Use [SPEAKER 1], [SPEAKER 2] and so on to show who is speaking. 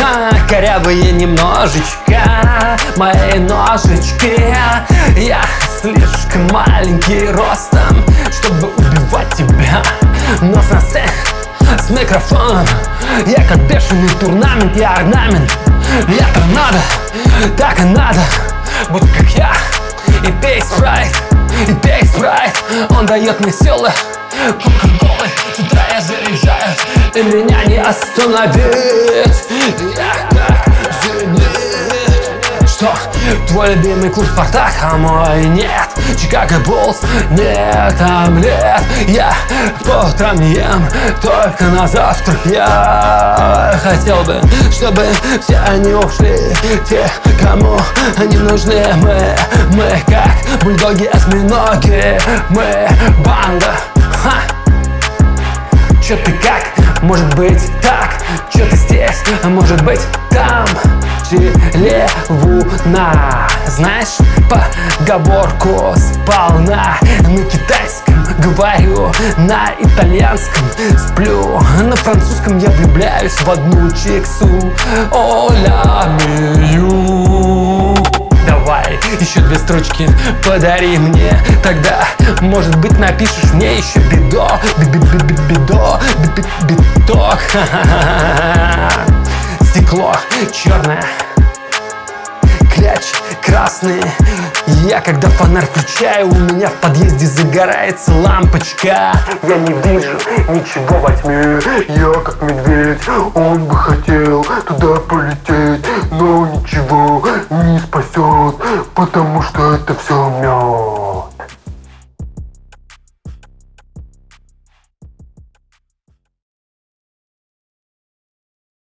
[SPEAKER 1] корявые немножечко мои ножички. Я слишком маленький ростом, чтобы убивать тебя, но на сцене с микрофоном я как бешеный турнамент, я орнамент. Я торнадо, так и надо, будь как я. И пей спрайт, он дает мне силы. Кока-колы с утра я заряжаюсь, и меня не остановить. Я так зенит, что твой любимый клуб Спартак, а мой нет. Чикаго Буллс, нет омлет. Я по утрам не ем, только на завтрак. Я хотел бы, чтобы все они ушли, те, кому они нужны. Мы как бульдоги-осьминоги, мы банда. Чё ты как? Может быть так? Чё ты здесь? Может быть там? Левуна. Знаешь поговорку сполна? На китайском говорю, на итальянском сплю, на французском я влюбляюсь в одну чиксу. Оля мию. Давай еще 2 строчки подари мне, тогда, может быть, напишешь мне еще биток. Стекло черное, кляч красный. Я когда фонарь включаю, у меня в подъезде загорается лампочка. Я не вижу ничего во тьме, я как медведь, он бы хотел туда полететь, но ничего не спасет, потому что это все мед.